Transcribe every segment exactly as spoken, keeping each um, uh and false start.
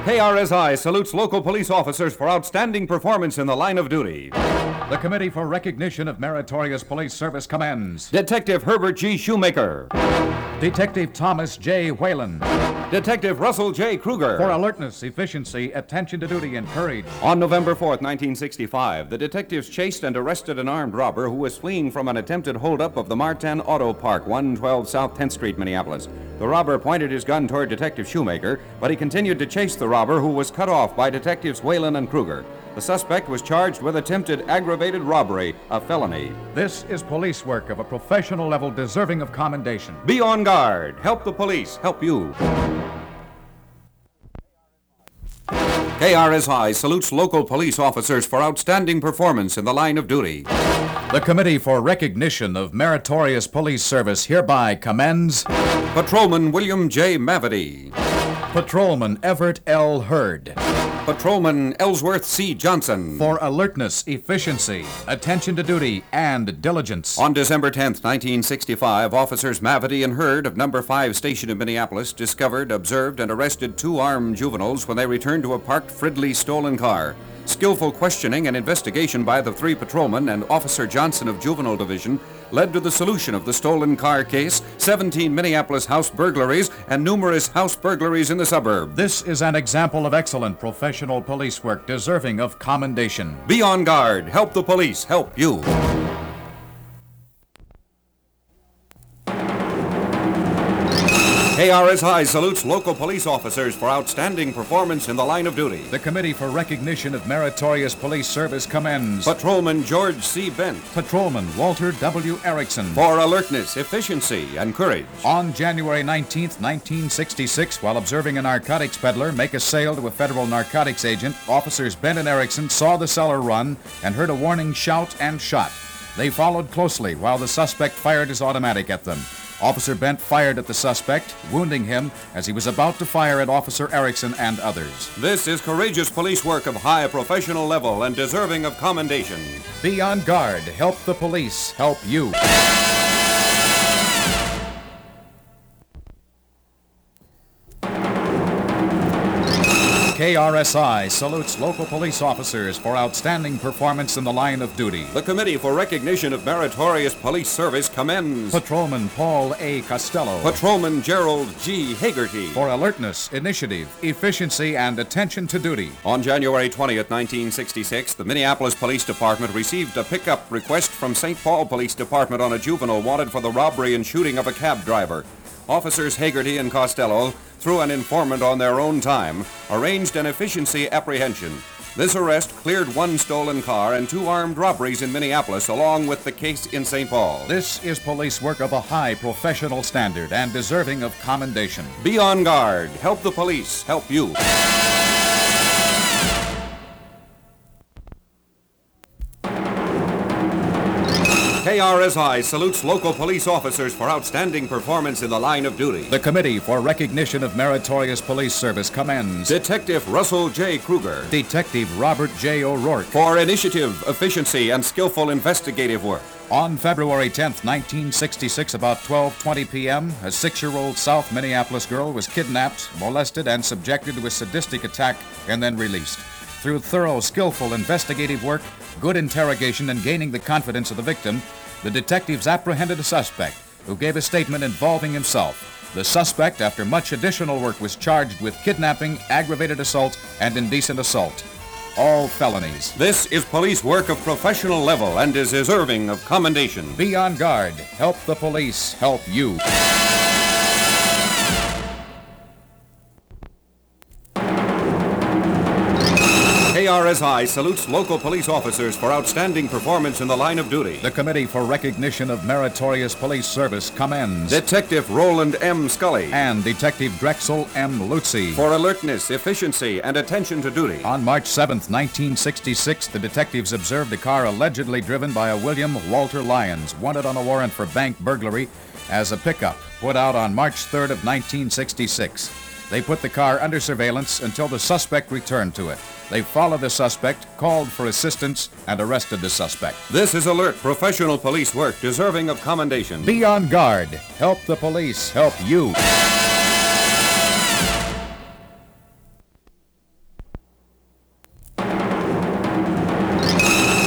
K R S I salutes local police officers for outstanding performance in the line of duty. The Committee for Recognition of Meritorious Police Service commends Detective Herbert G. Shoemaker, Detective Thomas J. Whalen Detective Russell J. Kruger. for alertness, efficiency, attention to duty, and courage. On November fourth, nineteen sixty-five, the detectives chased and arrested an armed robber who was fleeing from an attempted holdup of the Martin Auto Park, one twelve South tenth Street, Minneapolis. The robber pointed his gun toward Detective Shoemaker, but he continued to chase the robber, who was cut off by Detectives Whalen and Kruger. The suspect was charged with attempted aggravated robbery, a felony. This is police work of a professional level deserving of commendation. Be on guard. Help the police. Help you. K R S I salutes local police officers for outstanding performance in the line of duty. The Committee for Recognition of Meritorious Police Service hereby commends Patrolman William J. Mavity, Patrolman Everett L. Hurd Patrolman Ellsworth C. Johnson for alertness, efficiency, attention to duty, and diligence. On December tenth, nineteen sixty-five, officers Mavity and Hurd of number five station in Minneapolis discovered, observed, and arrested two armed juveniles when they returned to a parked Fridley stolen car. Skillful questioning and investigation by the three patrolmen and Officer Johnson of Juvenile Division led to the solution of the stolen car case, seventeen Minneapolis house burglaries, and numerous house burglaries in the suburb. This is an example of excellent professional police work deserving of commendation. Be on guard. Help the police. Help you. K R S I salutes local police officers for outstanding performance in the line of duty. The Committee for Recognition of Meritorious Police Service commends Patrolman George C. Bent Patrolman Walter W. Erickson for alertness, efficiency, and courage. On January nineteenth, nineteen sixty-six, while observing a narcotics peddler make a sale to a federal narcotics agent, officers Bent and Erickson saw the seller run and heard a warning shout and shot. They followed closely while the suspect fired his automatic at them. Officer Bent fired at the suspect, wounding him as he was about to fire at Officer Erickson and others. This is courageous police work of high professional level and deserving of commendation. Be on guard. Help the police. Help you. K R S I salutes local police officers for outstanding performance in the line of duty. The Committee for Recognition of Meritorious Police Service commends Patrolman Paul A. Costello Patrolman Gerald G. Hagerty for alertness, initiative, efficiency, and attention to duty. On January twentieth, nineteen sixty-six, the Minneapolis Police Department received a pickup request from Saint Paul Police Department on a juvenile wanted for the robbery and shooting of a cab driver. Officers Hagerty and Costello, through an informant on their own time, arranged an efficiency apprehension. This arrest cleared one stolen car and two armed robberies in Minneapolis, along with the case in Saint Paul. This is police work of a high professional standard and deserving of commendation. Be on guard. Help the police. Help you. K R S I salutes local police officers for outstanding performance in the line of duty. The Committee for Recognition of Meritorious Police Service commends Detective Russell J. Kruger Detective Robert J. O'Rourke for initiative, efficiency, and skillful investigative work. On February tenth, nineteen sixty-six, about twelve twenty p.m., a six-year-old South Minneapolis girl was kidnapped, molested, and subjected to a sadistic attack and then released. Through thorough, skillful investigative work, good interrogation, and gaining the confidence of the victim, the detectives apprehended a suspect who gave a statement involving himself. The suspect, after much additional work, was charged with kidnapping, aggravated assault, and indecent assault. All felonies. This is police work of professional level and is deserving of commendation. Be on guard. Help the police. Help you. K R S I salutes local police officers for outstanding performance in the line of duty. The Committee for Recognition of Meritorious Police Service commends Detective Roland M. Scully and Detective Drexel M. Lutzy for alertness, efficiency, and attention to duty. On March seventh, nineteen sixty-six, the detectives observed a car allegedly driven by a William Walter Lyons, wanted on a warrant for bank burglary, as a pickup put out on March third of nineteen sixty-six. They put the car under surveillance until the suspect returned to it. They followed the suspect, called for assistance, and arrested the suspect. This is alert, professional police work deserving of commendation. Be on guard. Help the police. Help you.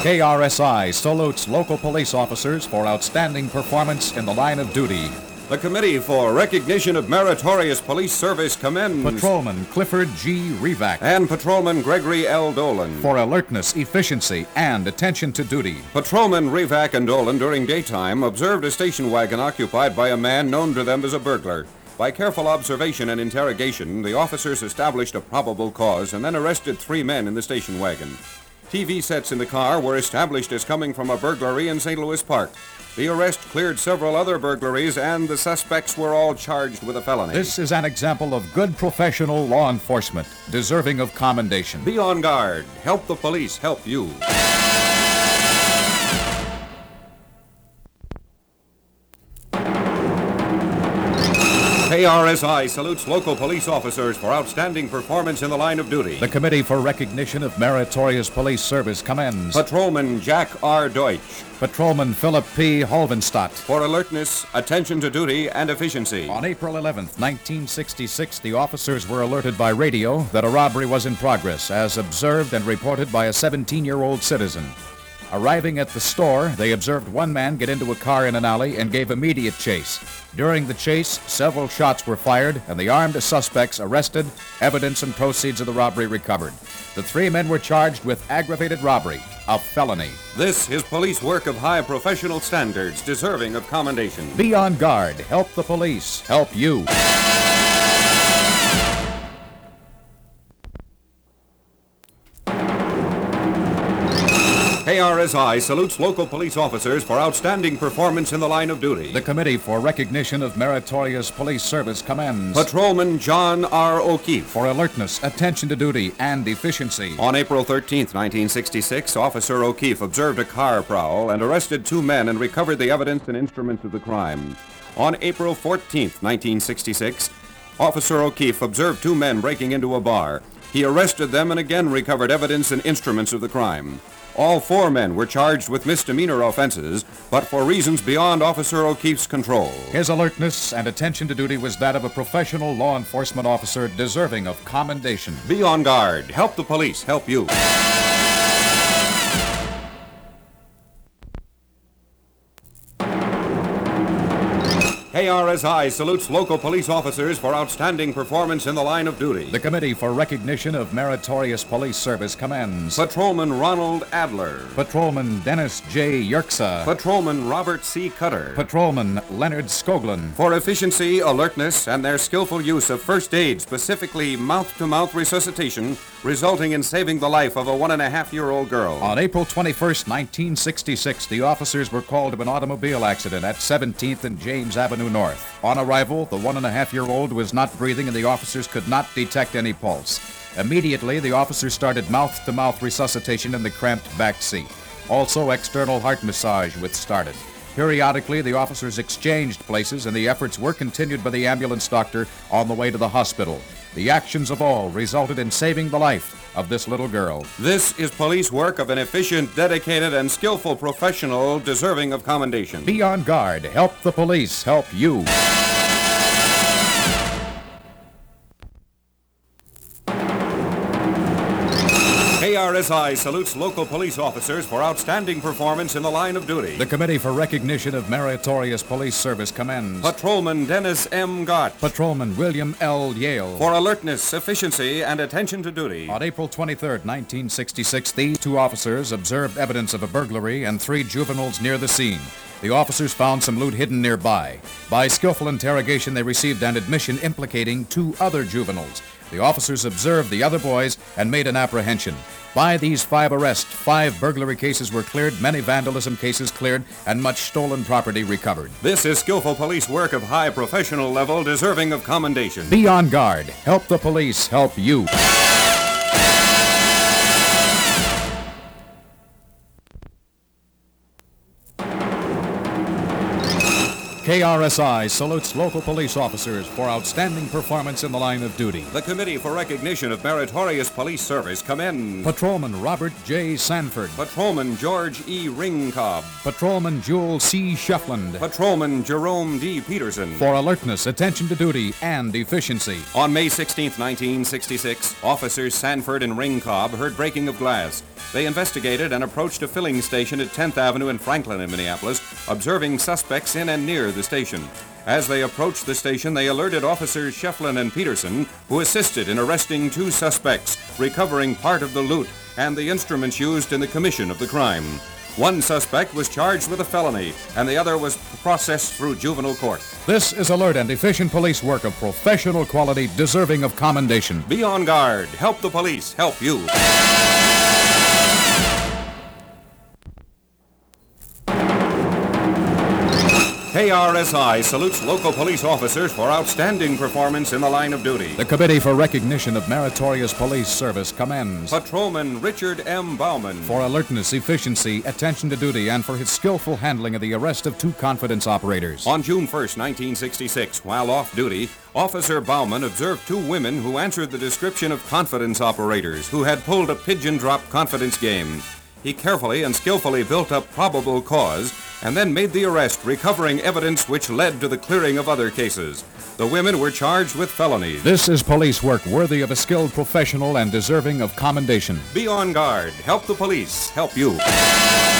K R S I salutes local police officers for outstanding performance in the line of duty. The Committee for Recognition of Meritorious Police Service commends Patrolman Clifford G. Revac and Patrolman Gregory L. Dolan for alertness, efficiency, and attention to duty. Patrolman Revac and Dolan during daytime observed a station wagon occupied by a man known to them as a burglar. By careful observation and interrogation, the officers established a probable cause and then arrested three men in the station wagon. T V sets in the car were established as coming from a burglary in Saint Louis Park. The arrest cleared several other burglaries, and the suspects were all charged with a felony. This is an example of good professional law enforcement, deserving of commendation. Be on guard. Help the police help you. K R S I salutes local police officers for outstanding performance in the line of duty. The Committee for Recognition of Meritorious Police Service commends Patrolman Jack R. Deutsch Patrolman Philip P. Holvenstadt for alertness, attention to duty, and efficiency. On April eleventh, nineteen sixty-six, the officers were alerted by radio that a robbery was in progress, as observed and reported by a seventeen-year-old citizen. Arriving at the store, they observed one man get into a car in an alley and gave immediate chase. During the chase, several shots were fired and the armed suspects arrested, evidence and proceeds of the robbery recovered. The three men were charged with aggravated robbery, a felony. This is police work of high professional standards, deserving of commendation. Be on guard. Help the police. Help you. K R S I salutes local police officers for outstanding performance in the line of duty. The Committee for Recognition of Meritorious Police Service commends Patrolman John R. O'Keefe for alertness, attention to duty, and efficiency. On April thirteenth, nineteen sixty-six, Officer O'Keefe observed a car prowl and arrested two men and recovered the evidence and instruments of the crime. On April fourteenth, nineteen sixty-six, Officer O'Keefe observed two men breaking into a bar. He arrested them and again recovered evidence and instruments of the crime. All four men were charged with misdemeanor offenses, but for reasons beyond Officer O'Keefe's control. His alertness and attention to duty was that of a professional law enforcement officer deserving of commendation. Be on guard. Help the police help you. K R S I salutes local police officers for outstanding performance in the line of duty. The Committee for Recognition of Meritorious Police Service commends Patrolman Ronald Adler, Patrolman Dennis J. Yerxa, Patrolman Robert C. Cutter, Patrolman Leonard Skoglund for efficiency, alertness, and their skillful use of first aid, specifically mouth-to-mouth resuscitation, resulting in saving the life of a one-and-a-half-year-old girl. On April twenty-first, nineteen sixty-six, the officers were called to an automobile accident at seventeenth and James Avenue North. On arrival, the one-and-a-half-year-old was not breathing and the officers could not detect any pulse. Immediately, the officers started mouth-to-mouth resuscitation in the cramped back seat. Also, external heart massage was started. Periodically, the officers exchanged places and the efforts were continued by the ambulance doctor on the way to the hospital. The actions of all resulted in saving the life of this little girl. This is police work of an efficient, dedicated, and skillful professional deserving of commendation. Be on guard. Help the police help you. K R S I salutes local police officers for outstanding performance in the line of duty. The Committee for Recognition of Meritorious Police Service commends Patrolman Dennis M. Gott, Patrolman William L. Yale for alertness, efficiency, and attention to duty. On April twenty-third, nineteen sixty-six, these two officers observed evidence of a burglary and three juveniles near the scene. The officers found some loot hidden nearby. By skillful interrogation, they received an admission implicating two other juveniles. The officers observed the other boys and made an apprehension. By these five arrests, five burglary cases were cleared, many vandalism cases cleared, and much stolen property recovered. This is skillful police work of high professional level, deserving of commendation. Be on guard. Help the police help you. K R S I salutes local police officers for outstanding performance in the line of duty. The Committee for Recognition of Meritorious Police Service commends Patrolman Robert J. Sanford, Patrolman George E. Ringcobb, Patrolman Jewel C. Sheffland, Patrolman Jerome D. Peterson for alertness, attention to duty, and efficiency. On May sixteenth, nineteen sixty-six, officers Sanford and Ringcobb heard breaking of glass. They investigated and approached a filling station at tenth Avenue and Franklin in Minneapolis, observing suspects in and near the station. As they approached the station, they alerted Officers Shefflin and Peterson, who assisted in arresting two suspects, recovering part of the loot and the instruments used in the commission of the crime. One suspect was charged with a felony, and the other was processed through juvenile court. This is alert and efficient police work of professional quality deserving of commendation. Be on guard. Help the police. Help you. K R S I salutes local police officers for outstanding performance in the line of duty. The Committee for Recognition of Meritorious Police Service commends Patrolman Richard M. Bauman for alertness, efficiency, attention to duty, and for his skillful handling of the arrest of two confidence operators. On June first, nineteen sixty-six, while off duty, Officer Bauman observed two women who answered the description of confidence operators who had pulled a pigeon drop confidence game. He carefully and skillfully built up probable cause and then made the arrest, recovering evidence which led to the clearing of other cases. The women were charged with felonies. This is police work worthy of a skilled professional and deserving of commendation. Be on guard. Help the police. Help you.